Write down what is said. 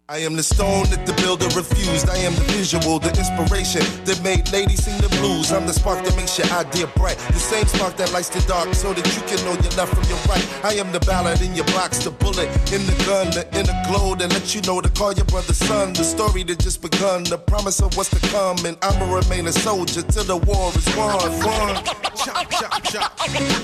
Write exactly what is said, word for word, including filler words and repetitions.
I am the stone that the builder refused. I am the visual, the inspiration that made ladies sing the blues. I'm the spark that makes your idea bright. The same spark that lights the dark so that you can know your left from your right. I am the ballad in your box, the bullet in the gun, the inner glow that lets you know to call your brother son. The story that just begun, the promise of what's to come. And I'ma remain a soldier till the war is won. Won. Chop, chop, chop.